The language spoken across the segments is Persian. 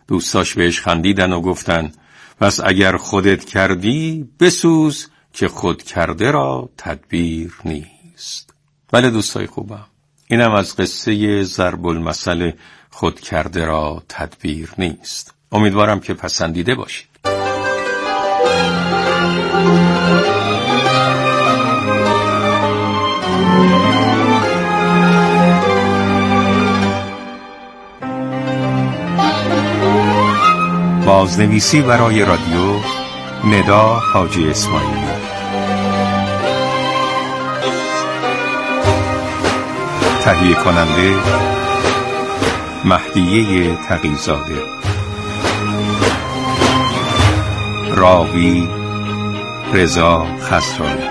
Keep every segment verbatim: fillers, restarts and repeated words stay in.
دوستاش بهش خندیدن و گفتن پس اگر خودت کردی بسوز که خود کرده را تدبیر نیست. بله دوستای خوبم، اینم از قصه ضرب المثل خود کرده را تدبیر نیست. امیدوارم که پسندیده باشید. بازنویسی برای رادیو ندا حاجی اسماعیلی، تهیه کننده مهدیه تقی‌زاده، راوی رضا خسروی.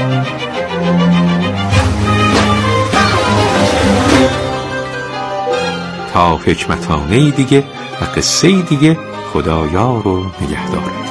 تا حکمتانه دیگه و قصه دیگه، خدایار و نگهدارت.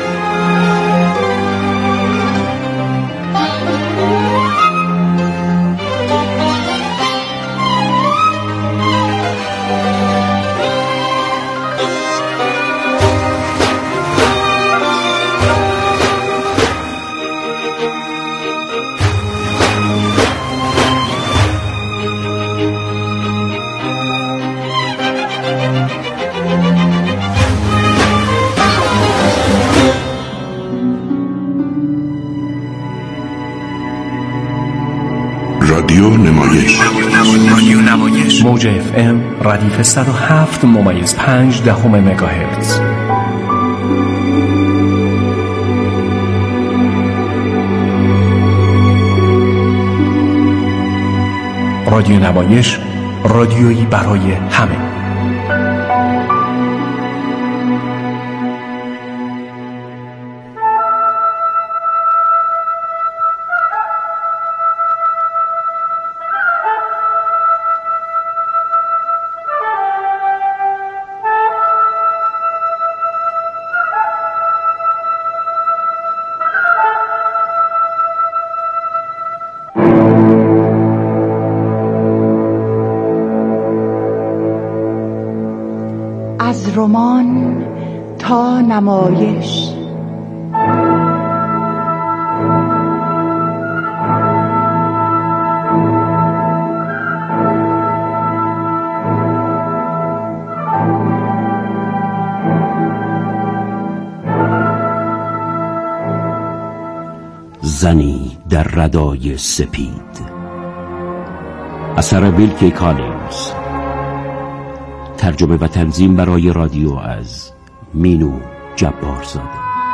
رادیو نمایش رادیو نمایش موج اف ام ردیف صد و هفت ممیز پنج دهم مگاهرتز. رادیو نمایش، رادیویی برای همه. از رمان تا نمایش. زنی در ردای سپید، اثر ویلکی کالینز، ترجمه و تنظیم برای رادیو از مینو جبارزاده.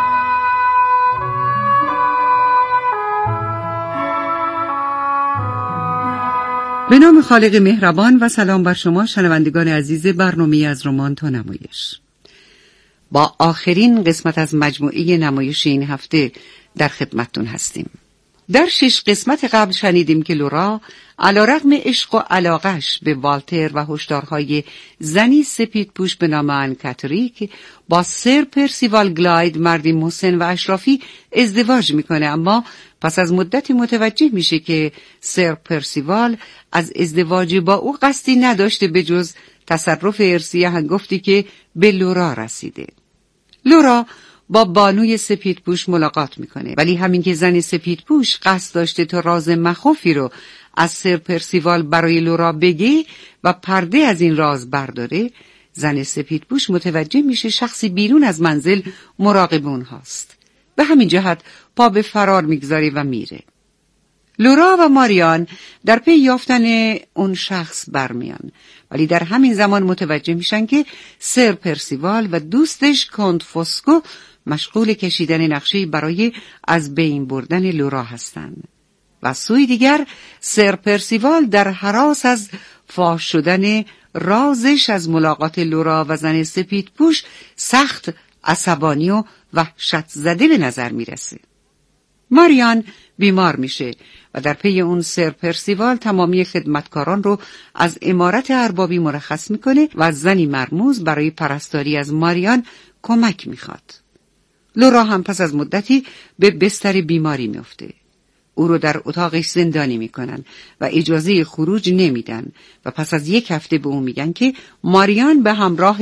به نام خالق مهربان و سلام بر شما شنوندگان عزیز برنامه از رمان تا نمایش. با آخرین قسمت از مجموعه نمایش این هفته در خدمتتون هستیم. در شش قسمت قبل شنیدیم که لورا علیرغم عشق و علاقش به والتر و هشدارهای زنی سپید پوش به نام آن کاتریک با سر پرسیوال گلاید، مردی مسن و اشرافی، ازدواج میکنه، اما پس از مدتی متوجه میشه که سر پرسیوال از ازدواج با او قصدی نداشته به جز تصرف ارثی هنگفتی که به لورا رسیده. لورا با بانوی سپیدپوش ملاقات میکنه، ولی همین که زن سپیدپوش قصد داشته تا راز مخوفی رو از سر پرسیوال برای لورا بگه و پرده از این راز برداره، زن سپیدپوش متوجه میشه شخصی بیرون از منزل مراقب اونهاست. به همین جهت پا به فرار میگذاره و میره. لورا و ماریان در پی یافتن اون شخص برمیان، ولی در همین زمان متوجه میشن که سر پرسیوال و دوستش کنت فوسکو مشغول کشیدن نقشه‌ای برای از بین بردن لورا هستند. و سوی دیگر سر پرسیوال در هراس از فاش شدن رازش از ملاقات لورا و زن سپیدپوش سخت عصبانی و وحشت زده به نظر میرسه. ماریان بیمار میشه و در پی اون سر پرسیوال تمامی خدمتکاران رو از امارت اربابی مرخص میکنه و از زنی مرموز برای پرستاری از ماریان کمک میخواد. لورا هم پس از مدتی به بستر بیماری میفته. او رو در اتاقش زندانی میکنن و اجازه خروج نمیدن و پس از یک هفته به او میگن که ماریان به همراه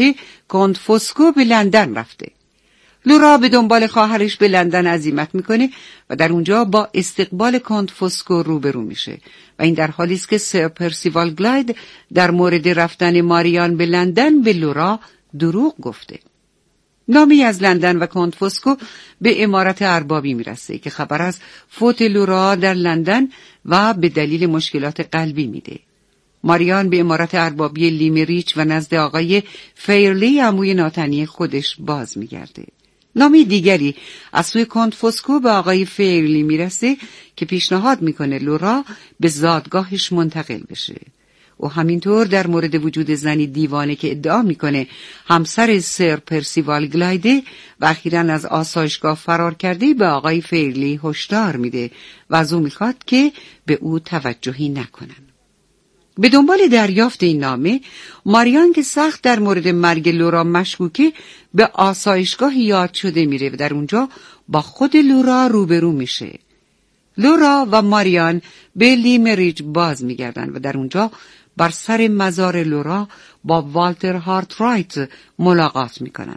کنت فوسکو به لندن رفته. لورا به دنبال خواهرش به لندن عزیمت میکنه و در اونجا با استقبال کنت فوسکو روبرو میشه و این در حالی است که سر پرسیوال گلاید در مورد رفتن ماریان به لندن به لورا دروغ گفته. نامی از لندن و کنت فوسکو به امارت اربابی میرسه که خبر از فوت لورا در لندن و به دلیل مشکلات قلبی میده. ماریان به امارت اربابی لیمریچ و نزد آقای فیرلی عموی ناتنی خودش باز میگرده. نامی دیگری از سوی کنت فوسکو به آقای فیرلی میرسه که پیشنهاد میکنه لورا به زادگاهش منتقل بشه. و همینطور در مورد وجود زنی دیوانه که ادعا میکنه همسر سر پرسیوال گلایده و اخیراً از آسایشگاه فرار کرده به آقای فیرلی هشدار میده و از او میخواد که به او توجهی نکنن. به دنبال دریافت این نامه، ماریان که سخت در مورد مرگ لورا مشکوکه به آسایشگاه یاد شده میره و در اونجا با خود لورا روبرو میشه. لورا و ماریان به لیمریج باز میگردن و در اونجا بر سر مزار لورا با والتر هارترایت ملاقات میکنن.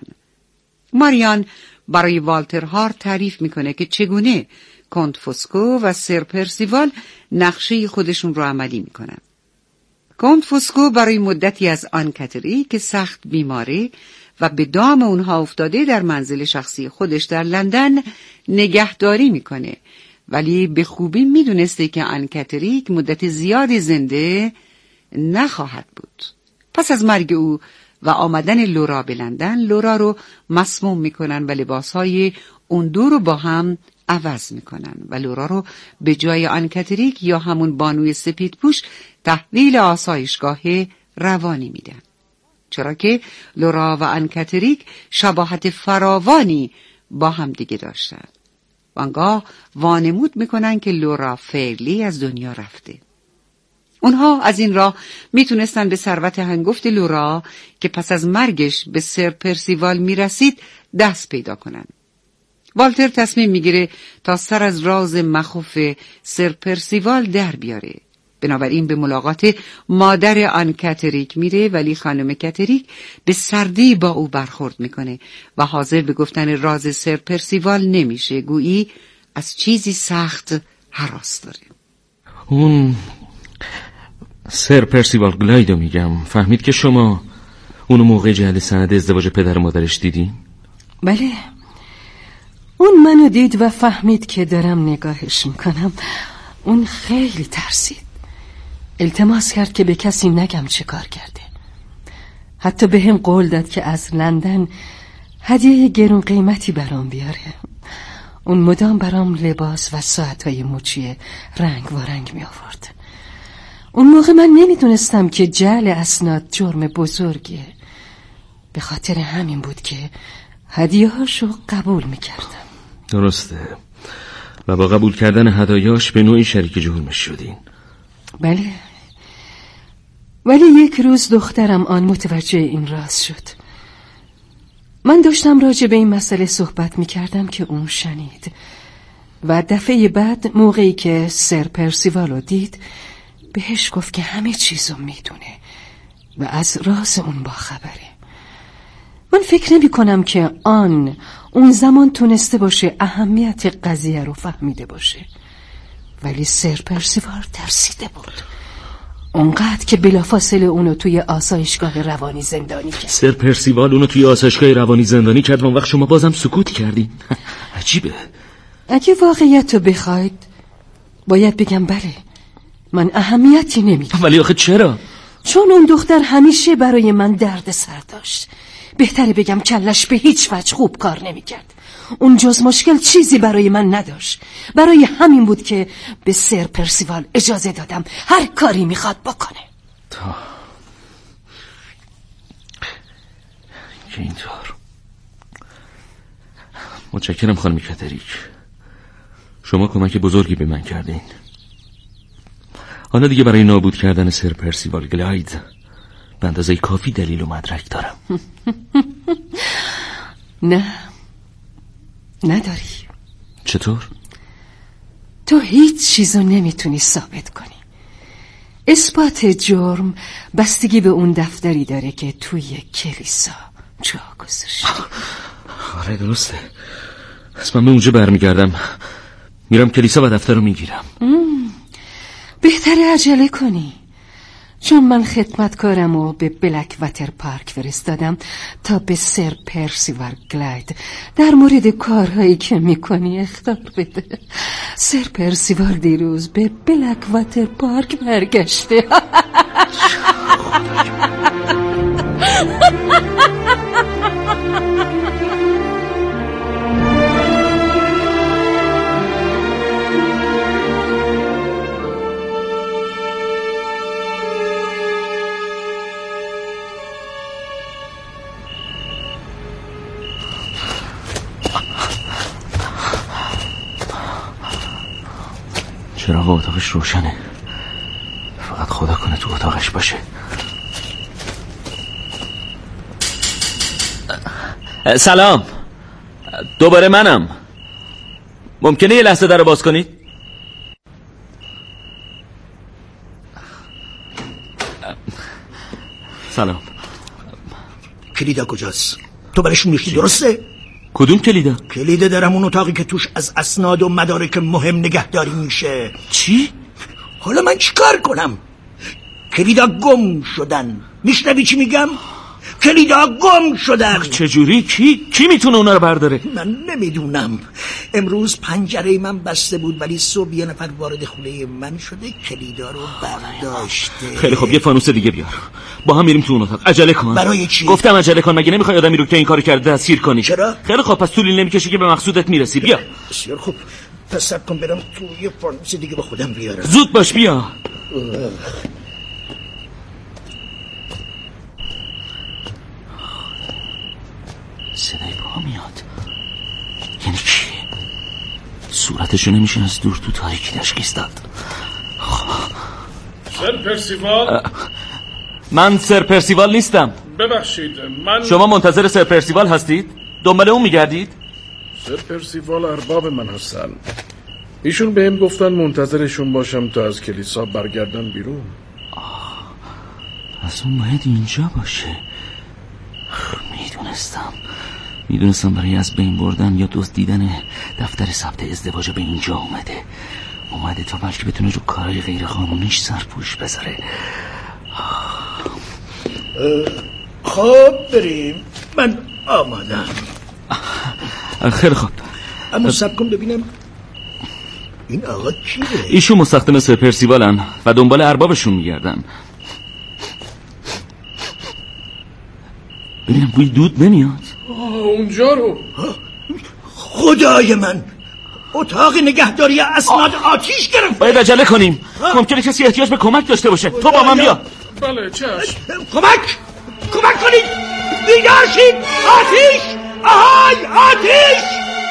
ماریان برای والتر هارت تعریف میکنه که چگونه کنت فوسکو و سر پرسیوال نقشه خودشون رو عملی میکنن. کنت فوسکو برای مدتی از آن کاتری که سخت بیماره و به دام اونها افتاده در منزل شخصی خودش در لندن نگهداری میکنه، ولی به خوبی میدونسته که آن کاتریک مدت زیادی زنده نخواهد بود. پس از مرگ او و آمدن لورا به لندن، لورا رو مسموم میکنن و لباسهای اون دو رو با هم عوض میکنن و لورا رو به جای آن کاتریک یا همون بانوی سپید پوش تحویل آسایشگاه روانی میدن، چرا که لورا و آن کاتریک شباهت فراوانی با هم دیگه داشتن. وانگاه وانمود میکنن که لورا فیرلی از دنیا رفته. اونها از این راه میتونستن به ثروت هنگفت لورا که پس از مرگش به سر پرسیوال میرسید دست پیدا کنن. والتر تصمیم میگیره تا سر از راز مخوف سر پرسیوال در بیاره. بنابراین به ملاقات مادر آن کاتریک میره، ولی خانم کاتریک به سردی با او برخورد میکنه و حاضر به گفتن راز سر پرسیوال نمیشه، گویی از چیزی سخت هراس داره. اون سر پرسیوال گلایدو میگم، فهمید که شما اونو موقع جهل سند ازدواج پدر و مادرش دیدین؟ بله، اون منو دید و فهمید که دارم نگاهش میکنم. اون خیلی ترسید، التماس کرد که به کسی نگم چه کار کرده. حتی به هم قول داد که از لندن هدیه گرون قیمتی برام بیاره. اون مدام برام لباس و ساعتهای مچی رنگ و رنگ می آورد. اون موقع من نمیدونستم که جعل اسناد جرم بزرگیه. به خاطر همین بود که هدیه هاشو قبول می کردم. درسته، و با قبول کردن هدایاش به نوعی شریک جرمش شدین. بله، ولی یک روز دخترم آن متوجه این راز شد. من داشتم راجع به این مسئله صحبت می کردم که اون شنید و دفعه بعد موقعی که سر پرسیوالو دید بهش گفت که همه چیزو می دونه و از راز اون با خبره. من فکر نمی کنم که آن اون زمان تونسته باشه اهمیت قضیه رو فهمیده باشه، ولی سر پرسیوال ترسیده بود اونقدر که بلافاصله اونو توی آسایشگاه روانی زندانی کرد. سر پرسیوال اونو توی آسایشگاه روانی زندانی کرد و اون وقت شما بازم سکوت کردین. عجیبه. اگه واقعیت رو بخواید باید بگم بله، من اهمیتی نمیدم. ولی آخه چرا؟ چون اون دختر همیشه برای من درد سر داشت. بهتره بگم کلش به هیچ وجه خوب کار نمیکرد. اون جز مشکل چیزی برای من نداشت. برای همین بود که به سر پرسیوال اجازه دادم هر کاری میخواد بکنه. تا که اینطور. متشکرم خانم کاتریک، شما کمک بزرگی به من کردین. حالا دیگه برای نابود کردن سر پرسیوال گلاید به اندازه کافی دلیل و مدرک دارم. نه، نداری. چطور؟ تو هیچ چیزو نمیتونی ثابت کنی. اثبات جرم بستگی به اون دفتری داره که توی کلیسا جا گذاشتی. آره درسته. پس من به اونجا برمیگردم، میرم کلیسا و دفتر رو میگیرم. بهتره عجله کنی، چون من خدمتکارم رو به بلک واتر پارک فرستادم تا به سر پرسیوال گلاید در مورد کارهایی که میکنی اخطار بده. سر پرسیوال دیروز به بلک واتر پارک برگشته. چراغ اتاقش روشنه، فقط خدا کنه تو اتاقش باشه. سلام، دوباره منم. ممکنه یه لحظه در رو باز کنید؟ سلام. کلیدا کجاست؟ تو برشون میشتی درسته؟ کدوم کلیدا؟ کلیده دارم اون اتاقی که توش از اسناد و مدارک مهم نگهداری میشه. چی؟ حالا من چیکار کنم؟ کلیدا گم شدن. میشنوی چی میگم؟ کلیدا گم شدن. چجوری؟ کی؟ کی میتونه اونا رو برداره؟ من نمیدونم. امروز پنجره من بسته بود ولی صبح یه نفر وارد خونه من شده کلیدا رو برداشته. خیلی خب، یه فانوس دیگه بیار، با هم میریم تو اون اتاق. عجله کن. برای چی؟ گفتم عجله کن. مگه نمیخوای آدمی رو که این کارو کرده دستگیر کنی؟ چرا؟ خیلی خب، پس طولی نمیکشه که به مقصودت میرسی. بیا. بسیار خوب، پس صبر کن برم تو یه فانوس دیگه به خودم بیارم. زود باش، بیا. صدای پا میاد. یعنی چی؟ صورتشو نمیشه از دور تو تاریکی تشخیص داد. سر پرسیوال؟ من سر پرسیوال نیستم. ببخشید، من... شما منتظر سر پرسیوال هستید؟ دنبال اون میگردید؟ سر پرسیوال ارباب من هستن. ایشون بهم گفتن منتظرشون باشم تا از کلیسا برگردن بیرون. آه، پس اون باید اینجا باشه. میدونستم میدونستم برای از بین بردن یا دزدیدن دفتر ثبت ازدواج به اینجا اومده اومده تا بلکه بتونه رو کارهای غیر قانونیش سرپوش بذاره. خب بریم، من آمادم. خیلی خوب، اما صبر کن ببینم این آقا کیه؟ ایشون مستخدم سر پرسیوالن و دنبال اربابشون میگردن. ببینم بوی دود نمیاد. اونجا رو خدای من، اتاق نگهداری اسناد آتیش گرفت. باید عجله کنیم، ممکنه کسی احتیاج به کمک داشته باشه. تو با من بیا. بله چشم. کمک کمک کنید، بیدار شید. آتیش، آهای آتیش.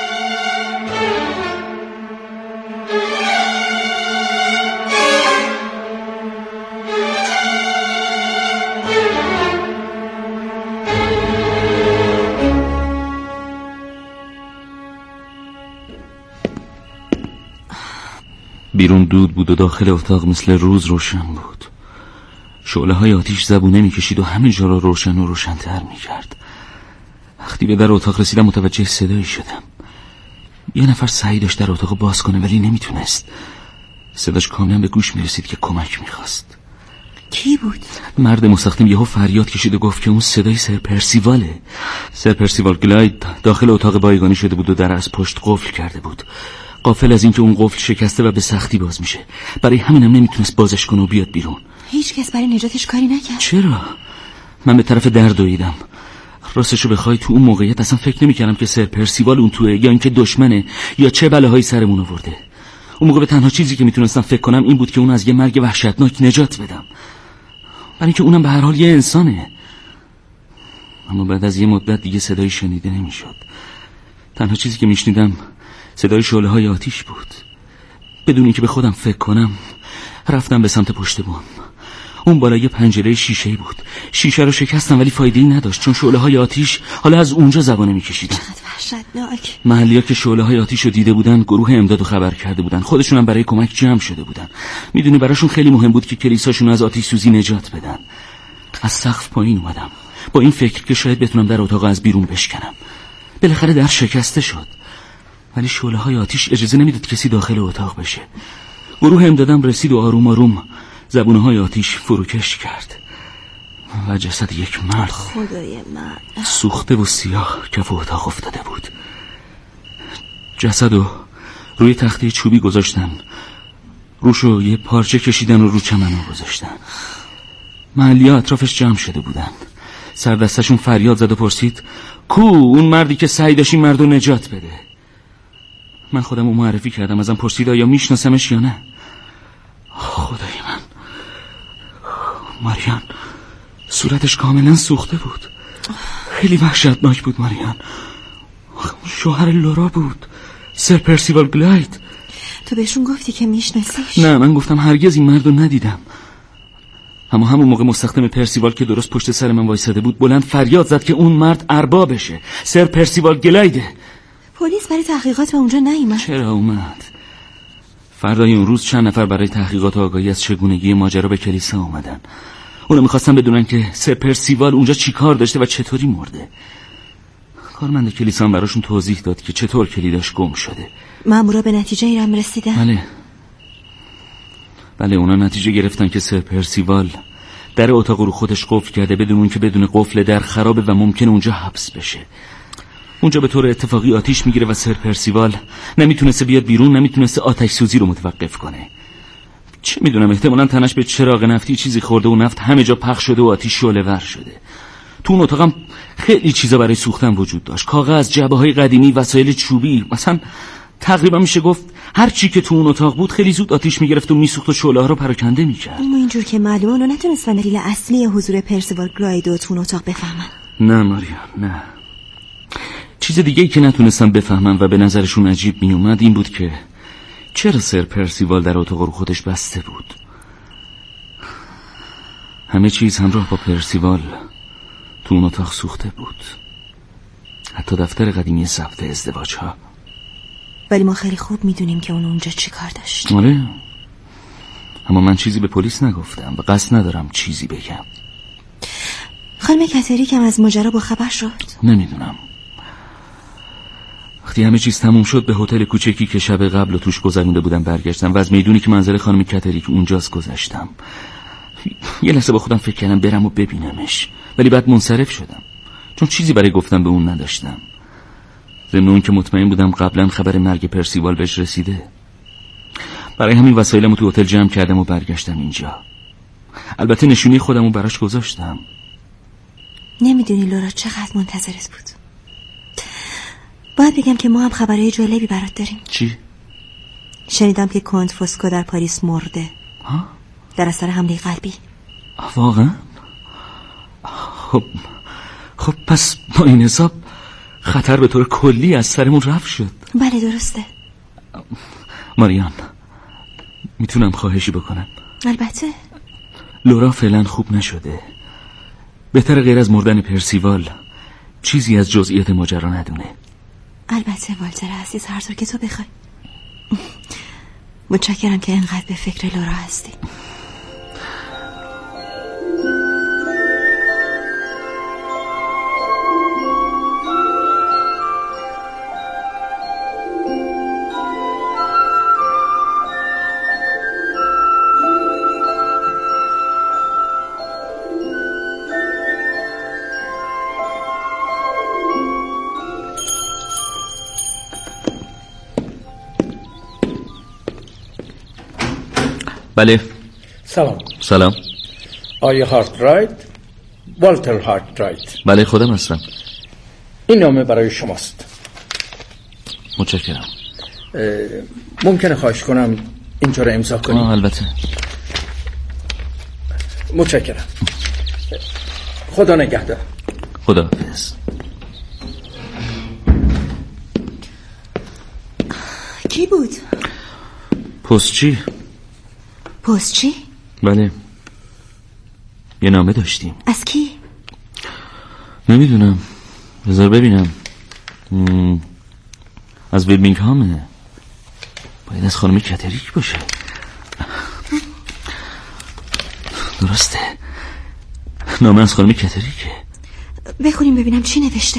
بیرون دود بود و داخل اتاق مثل روز روشن بود. شعله های آتیش زبونه میکشید و همه جا را روشن و روشن‌تر میکرد. وقتی به در اتاق رسیدم متوجه صدایی شدم. یه نفر سعی داشت در اتاق باز کنه ولی نمیتونست. صداش کاملا به گوش میرسید که کمک میخواست. کی بود؟ مرد مستخدم یهو فریاد کشید و گفت که اون صدای سر پرسیواله. سر پرسیوال گلاید داخل اتاق بایگانی شده بود و در از پشت قفل کرده بود، غافل از اینکه اون قفل شکسته و به سختی باز میشه. برای همینم نمیتونست بازش کنه و بیاد بیرون. هیچ کس برای نجاتش کاری نکرد؟ چرا؟ من به طرف در دویدم. راستشو بخوای تو اون موقعیت اصلا فکر نمیکردم که سر پرسیوال اون توه یا اینکه دشمنه یا چه بلاهایی سرمون آورده. اون موقع به تنها چیزی که میتونستم فکر کنم این بود که اون از یه مرگ وحشتناک نجات بدم، برای اینکه اونم به هر حال یه انسانه. اما بعد از یه مدت دیگه صدایی شنیده نمیشد. تنها چیزی که میشنیدم صدای شعله های آتیش بود. بدون اینکه به خودم فکر کنم رفتم به سمت پشت بام. اون بالا یه پنجره شیشه‌ای بود. شیشه رو شکستم ولی فایده‌ای نداشت، چون شعله های آتیش حالا از اونجا زبانه می‌کشیدن. چقدر وحشتناک. محلی‌ها که شعله های آتیش رو دیده بودن گروه امدادو خبر کرده بودن. خودشون هم برای کمک جمع شده بودن. میدونی براشون خیلی مهم بود که کلیساشون از آتش سوزی نجات بدن. از سقف پایین اومدم. با این فکر که شاید بتونم در اتاق از بیرون بشکنم. بالاخره در شکسته شد، ولی شعله های آتیش اجازه نمیداد کسی داخل اتاق بشه. گروه امدادم رسید و آروم آروم زبونه های آتیش فروکش کرد و جسد یک مرد خدای من سوخته و سیاه کف اتاق افتاده بود. جسدو روی تخته چوبی گذاشتن، روشو یه پارچه کشیدن و رو چمنو گذاشتن. محلی‌ها اطرافش جمع شده بودن. سردستشون فریاد زد و پرسید کو اون مردی که سعی داشت این مردو نجات بده. من خودم رو معرفی کردم، ازم پرسید آیا میشناسمش یا نه. خدای من، ماریان صورتش کاملا سوخته بود. خیلی وحشتناک بود. ماریان شوهر لورا بود، سر پرسیوال گلاید. تو بهشون گفتی که میشناسیش؟ نه، من گفتم هرگز این مردو ندیدم. اما همون موقع مستخدم پرسیوال که درست پشت سر من وایساده بود بلند فریاد زد که اون مرد اربابشه، سر پرسیوال گلایده. پلیس برای تحقیقات به اونجا نیومد؟ چرا اومد؟ فردای اون روز چند نفر برای تحقیقات آگاهی از چگونگی ماجرا به کلیسا اومدن. اونا میخواستن بدونن که سر پرسیوال اونجا چی کار داشته و چطوری مرده. کارمند کلیسا هم براشون توضیح داد که چطور کلیداش گم شده. مامورا به نتیجه ای هم رسیدن؟ بله بله اونا نتیجه گرفتن که سر پرسیوال در اتاق رو خودش قفل کرده بدون اون که بدون قفل در خرابه و ممکنه اونجا حبس بشه. اونجا به طور اتفاقی آتیش میگیره و سر پرسیوال نمیتونسته بیاد بیرون، نمیتونسته آتش سوزی رو متوقف کنه. چه میدونم، احتمالاً تنش به چراغ نفتی چیزی خورده و نفت همه جا پخش شده و آتیش شعله‌ور شده. تو اون اتاقم خیلی چیزا برای سوختن وجود داشت. کاغذ، جعبه‌های قدیمی، وسایل چوبی، مثلا تقریبا میشه گفت هر چی که تو اون اتاق بود خیلی زود آتیش میگرفت و میسوخت و شعله‌ها رو پراکنده میکرد. اما اینجور که معلومه اونا نتونستن دلیل اصلی حضور پرسیوال گلاید تو اون اتاق بفهمن. نه ماریا، نه. چیز دیگه‌ای که نتونستم بفهمم و به نظرشون عجیب میومد این بود که چرا سر پرسیوال در اتاق رو خودش بسته بود. همه چیز همراه با پرسیوال تو اون اتاق سوخته بود، حتی دفتر قدیمی ثبت ازدواج ها. ولی ما خیلی خوب میدونیم که اون اونجا چی کار داشت. آره، اما من چیزی به پلیس نگفتم و قصد ندارم چیزی بگم. خانم کاتریک هم از ماجرا با خبر شد؟ نمیدونم. وقتی همه چیز تموم شد به هتل کوچکی که شب قبل و توش گذرونده بودم برگشتم و از میدونی که منزل خانم کاتریک اونجاست گذشتم. یه لحظه با خودم فکر کردم برم و ببینمش، ولی بعد منصرف شدم چون چیزی برای گفتن به اون نداشتم. ضمن اون که مطمئن بودم قبلا خبر مرگ پرسیوال بهش رسیده. برای همین وسایلمو تو هتل جمع کردم و برگشتم اینجا. البته نشونی خودمو براش گذاشتم. نمیدونی لورا چقدر منتظرت بود. باید بگم که ما هم خبرهای جالبی برات داریم. چی؟ شنیدم که کنت فوسکو در پاریس مرده. ها؟ در اثر حمله قلبی. واقعا؟ خب خب پس با این حساب خطر به طور کلی از سرمون رفت شد. بله درسته. ماریان، میتونم خواهشی بکنم؟ البته. لورا فعلا خوب نشده. بهتر غیر از مردن پرسیوال چیزی از جزئیات ماجرا ندونه. البته والتر عزیز، هر طور که تو بخوای. متشکرم که اینقدر به فکر لورا هستی. بله. سلام. سلام. آیا هارت رایت؟ والتر هارت رایت. بله خودم هستم. این نامه برای شماست. متشکرم. ممکنه خواهش کنم اینجا رو امضا کنی؟ آه البته. متشکرم. خدا نگهدار. خدا حافظ. کی بود؟ پستچی. پستچی؟ بله. یه نامه داشتیم. از کی؟ نمیدونم. بذار ببینم. مم. از ویلمینگهامه. باید از خانم کاتریک باشه. درسته. نامه از خانم کاتریکه. بخونیم ببینم چی نوشته.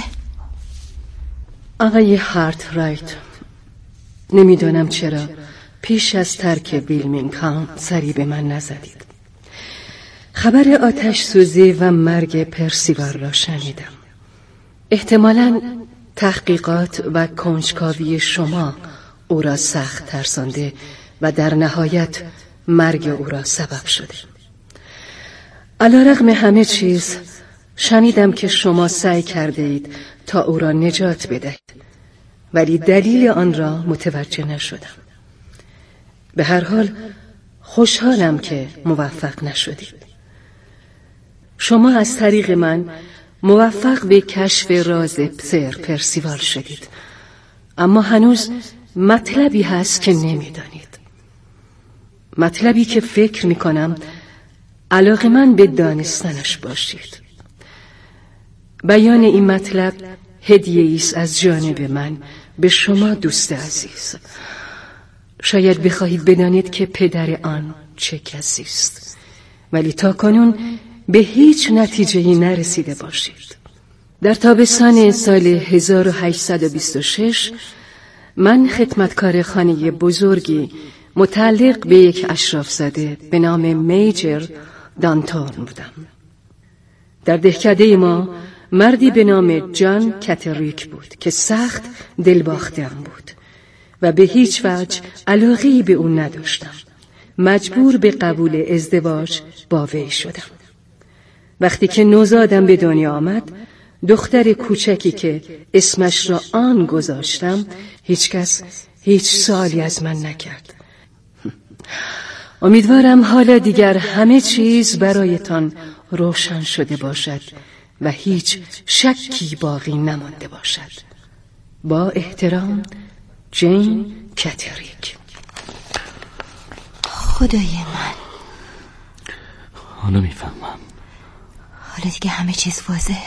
آقای هارت رایت، نمیدونم چرا پیش از ترک ویلمینگهام سری به من نزدید. خبر آتش سوزی و مرگ پرسیوال را شنیدم. احتمالاً تحقیقات و کنجکاوی شما او را سخت ترسانده و در نهایت مرگ او را سبب شده. علیرغم همه چیز شنیدم که شما سعی کرده اید تا او را نجات بدهید، ولی دلیل آن را متوجه نشدم. به هر حال خوشحالم که موفق نشدید. شما از طریق من موفق به کشف راز سر پرسیوال شدید، اما هنوز مطلبی هست که نمیدانید. مطلبی که فکر میکنم علاقه من به دانستنش باشید. بیان این مطلب هدیه است از جانب من به شما دوست عزیز. شاید بخواهید بدانید که پدر آن چه کسی است، ولی تا کنون به هیچ نتیجه‌ای نرسیده باشید. در تابستان سال هزار و هشتصد و بیست و شش من خدمتکار خانه بزرگی متعلق به یک اشرافزاده به نام میجر دانتون بودم. در دهکده ما مردی به نام جان کاتریک بود که سخت دلباخته‌ام بود و به هیچ وجه علاقه‌ای به اون نداشتم. مجبور به قبول ازدواج با وی شدم. وقتی که نوزادم به دنیا آمد، دختر کوچکی که اسمش را آن گذاشتم، هیچ کس هیچ سوالی از من نکرد. امیدوارم حالا دیگر همه چیز برایتان روشن شده باشد و هیچ شکی باقی نمانده باشد. با احترام، جین کاتریک. خدای من، حالا میفهمم. حالا دیگه همه چیز واضحه.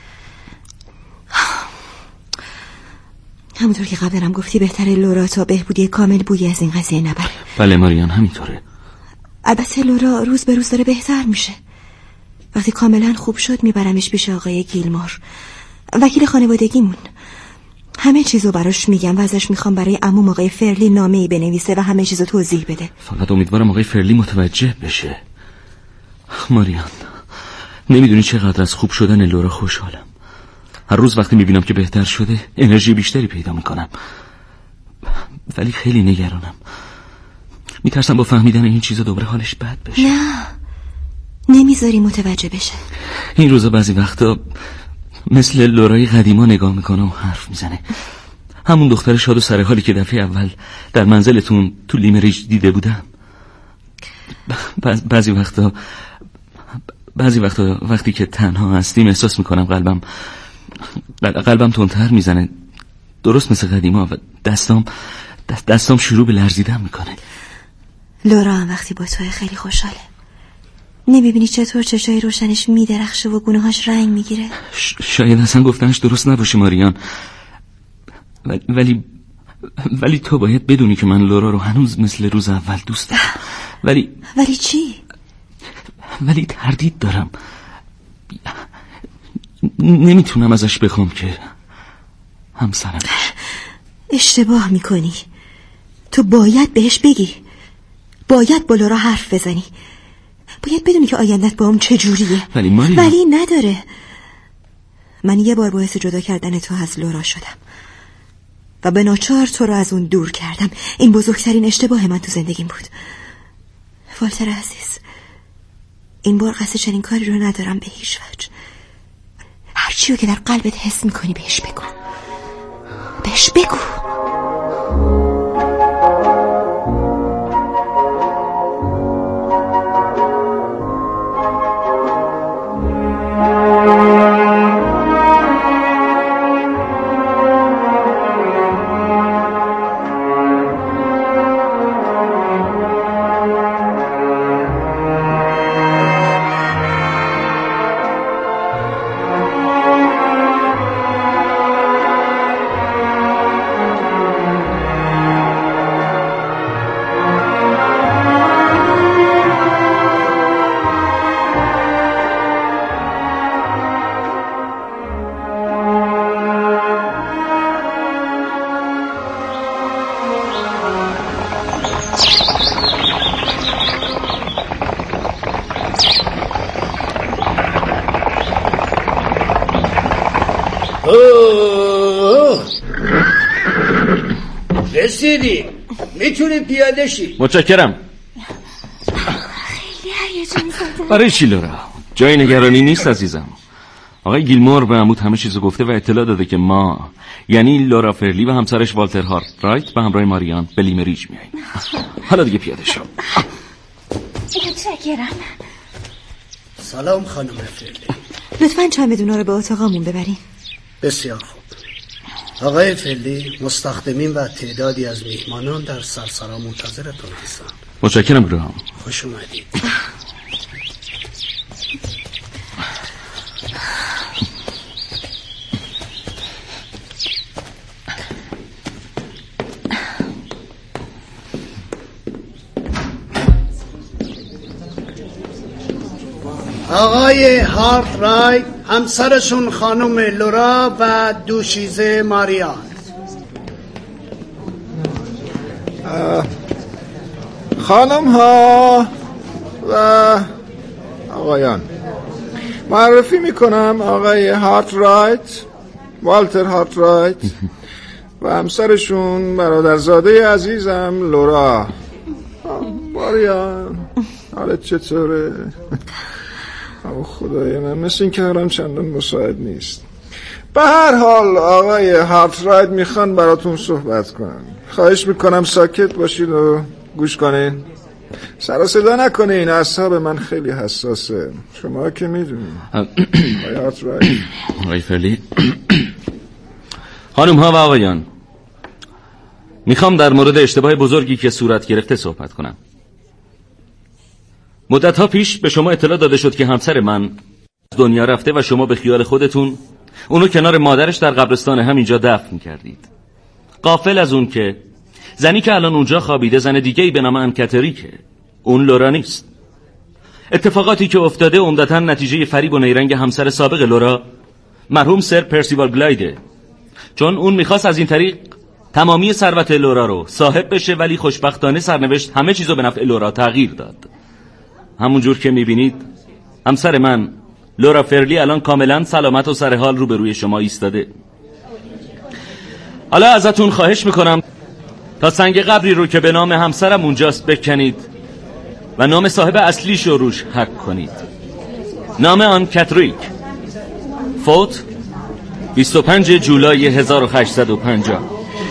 همونطور که قبلم گفتی بهتره لورا تا بهبودی کامل بویی از این قضیه نبره. بله ماریان، همینطوره. البته لورا روز به روز داره بهتر میشه. وقتی کاملا خوب شد میبرمش پیش آقای گیلمور، وکیل خانوادگیمون. همه چیزو براش میگم و ازش میخوام برای عموم آقای فرلی نامه‌ای بنویسه و همه چیزو توضیح بده. فقط امیدوارم آقای فرلی متوجه بشه. ماریان، نمیدونی چقدر از خوب شدن لورا خوشحالم. هر روز وقتی میبینم که بهتر شده انرژی بیشتری پیدا میکنم، ولی خیلی نگرانم. میترسم با فهمیدن این چیزا دوباره حالش بد بشه. نه، نمیذاری متوجه بشه. این روزا بعضی وقتا مثل لورای قدیما نگاه میکنه و حرف میزنه. همون دختر شاد و سرحالی که دفعه اول در منزلتون تو لیمریج دیده بودم. بعضی وقتا بعضی وقتا وقتی که تنها هستیم احساس میکنم قلبم قلبم تندتر میزنه، درست مثل قدیما، و دستام دست دستام شروع به لرزیدن میکنه. لورا هم وقتی با توی خیلی خوشحاله. نمیبینی چطور چشای روشنش میدرخشه و گونه‌هاش رنگ میگیره؟ ش... شاید اصلا گفتنش درست نباشه ماریان، ولی ولی تو باید بدونی که من لورا رو هنوز مثل روز اول دوست دارم. ولی ولی چی؟ ولی تردید دارم. نمیتونم ازش بخوام که همسرم بشه. اشتباه میکنی. تو باید بهش بگی. باید با لورا حرف بزنی. باید بدونی که آیندت با اون چجوریه. ولی ماریا، ولی نداره. من یه بار باعث جدا کردن تو از لورا شدم و به ناچار تو رو از اون دور کردم. این بزرگترین اشتباه من تو زندگیم بود. والتر عزیز، این بار قصد چنین کاری رو ندارم به هیچ وجه. هر چیو که در قلبت حس میکنی بهش بگو. بهش بگو. اوه رسیدی، میتونی پیاده شی. متشکرم. خیلی هیجان زده. برای چی لورا؟ جای نگرانی نیست عزیزم. آقای گیلمور به عمود همه چیزو گفته و اطلاع داده که ما، یعنی لورا فرلی و همسرش والتر هارترایت به همراه ماریان به لیمریج میاییم. حالا دیگه پیاده شو. متشکرم. سلام خانم فرلی. لطفاً چمدونا رو به اتاقمون ببرین. بسیار خوب. آقای فرلی، مستخدمین و تعدادی از میهمانان در سرسرا منتظرتون هستند. متشکرم گراهام. خوش اومدید. آقای هارترایت، همسرشون خانم لورا و دوشیزه ماریان. خانم ها و آقایان، معرفی میکنم آقای هارترایت، والتر هارترایت و همسرشون برادرزاده عزیزم لورا. ماریان حالت چطوره؟ او خدای من، مثل این که هرم چندان مساعد نیست. به هر حال آقای هارترایت میخوان براتون صحبت کنن. خواهش میکنم ساکت باشید و گوش کنین، سر و صدا نکنین، اعصاب من خیلی حساسه، شما که میدونین. آقای هارترایت. آقای فرلی. خانم ها و آقایان، میخوام در مورد اشتباه بزرگی که صورت گرفته صحبت کنم. مدت‌ها پیش به شما اطلاع داده شد که همسر من دنیا رفته و شما به خیال خودتون اونو کنار مادرش در قبرستان همینجا دفن کردید. غافل از اون که زنی که الان اونجا خوابیده زن دیگه‌ای به نام انکاتریکه، اون لورا نیست. اتفاقاتی که افتاده عمدتاً نتیجه فریب و نیرنگ همسر سابق لورا، مرحوم سر پرسیوال گلایده، چون اون میخواست از این طریق تمامی ثروت لورا رو صاحب بشه، ولی خوشبختانه سرنوشت همه چیزو به نفع لورا تغییر داد. همونجور که میبینید همسر من لورا فرلی الان کاملا سلامت و سر حال روبروی شما ایستاده. حالا ازتون خواهش میکنم تا سنگ قبری رو که به نام همسرم اونجاست بکنید و نام صاحب اصلیش رو روش حک کنید. نام آن کاتریک، فوت بیست و پنجم جولای هزار و هشتصد و پنجاه.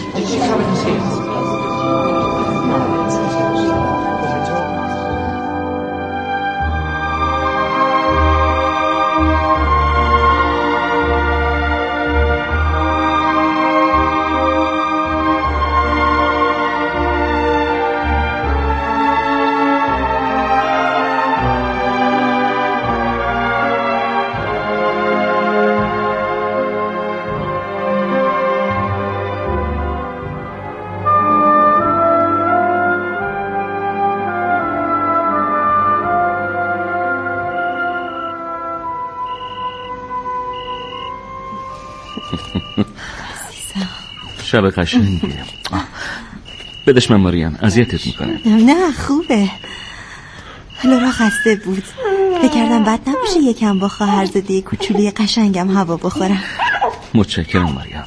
شب قشنگه. بدش من ماریان، اذیتت میکنه. نه خوبه. لورا خسته بود، فکر کردم بد نباشه یکم با خواهرزاده کوچولی قشنگم هوا بخورم. متشکرم ماریان.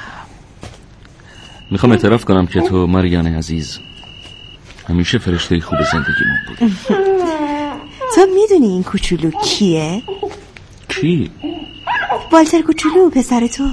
میخوام اعتراف کنم که تو ماریان عزیز همیشه فرشته خوب زندگیمون بود. تو میدونی این کوچولو کیه؟ کی؟ والتر کوچولو، پسر تو.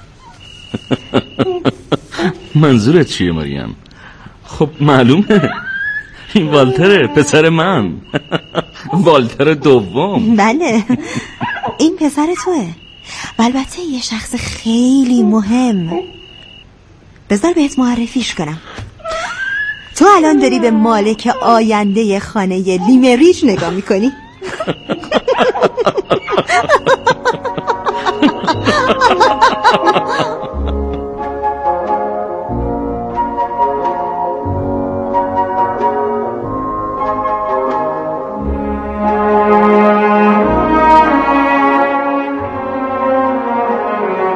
منظورت چیه ماریان؟ خب معلومه این والتره، پسر من. والتر دوم. بله این پسر توه و البته یه شخص خیلی مهم. بذار بهت معرفیش کنم. تو الان داری به مالک آینده خانه لیمریج نگاه میکنی.